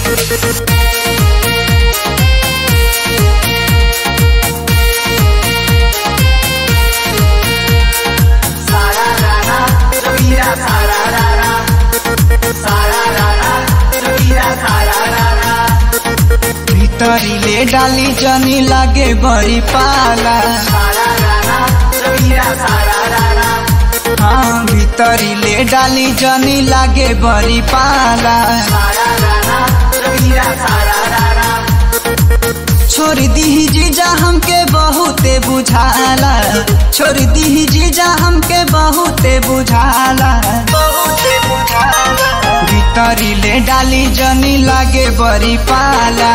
भीतरीले डाली जनी लागे बड़ी पाला। हाँ भीतरीले डाली जनी लागे बड़ी पाला। छोड़ दी जीजा हमके बहुते बुझाला, छोड़ दी जीजा हमके बहुते बुझाला। भीतरीले डाली जनी लागे बड़ी पाला।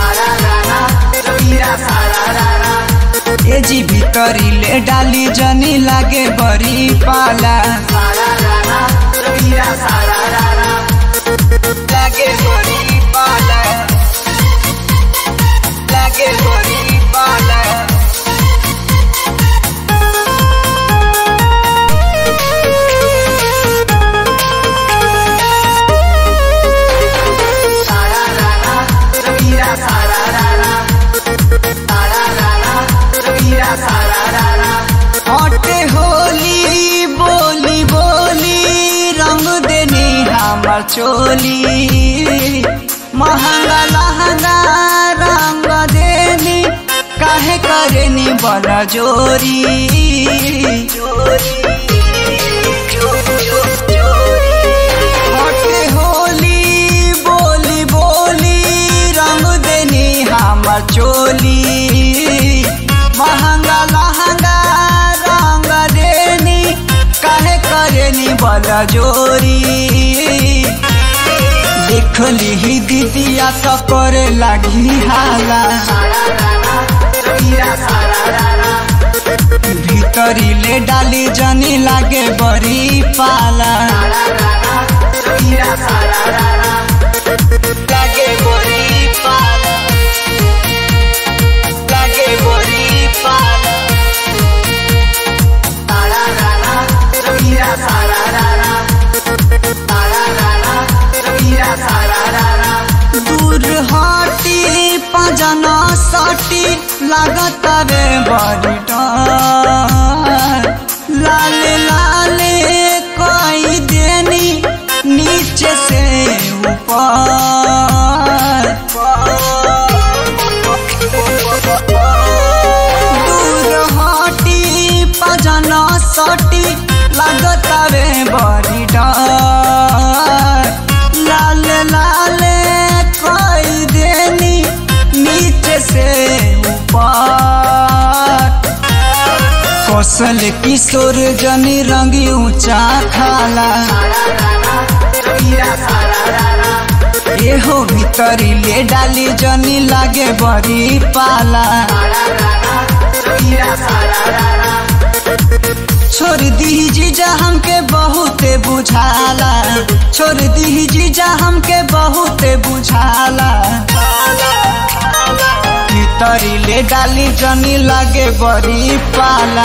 ए जी भीतरीले डाली जनी लागे बड़ी पाला। लागे बड़ी पाला, लागे बड़ी पाला। हटे होली बोली बोली रंग देनी हमर चोली। महंगा लहंगा रंग देनी काहे करेनी बड़ा जोरी। हटे होली बोली बोली रंग देनी हमर चोली। महंगा लहंगा रंग देनी काहे करेनी बड़ा जोरी। देखली ही दीदिया तो करे लगी हाला। भीतरीले डाली जनी लागे बड़ी पाला। लागे बड़ी पाला, लागे बड़ी पाला। दूर हटी पजना सटी लागत रे बड़ी डर। लाले लाले कोई देनी नीचे से ऊपर। दूर हटी पजना सटी लागत रे बड़ी डर। लाले लाले कोई देनी नीचे से ऊपर। कौशल किशोर जनी रंगी ऊंचा खाला। एहो भीतरीले डाली जनी लागे बड़ी पाला। छोड़ दी जीजा हमके बहुते बुझाला, छोड़ दी जीजा हमके बहुते बुझाला। भीतरीले डाली जनी लागे बड़ी पाला।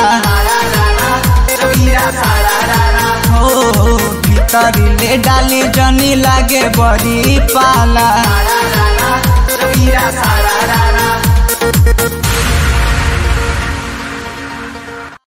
हो भीतरीले डाली जनी लागे बड़ी पाला।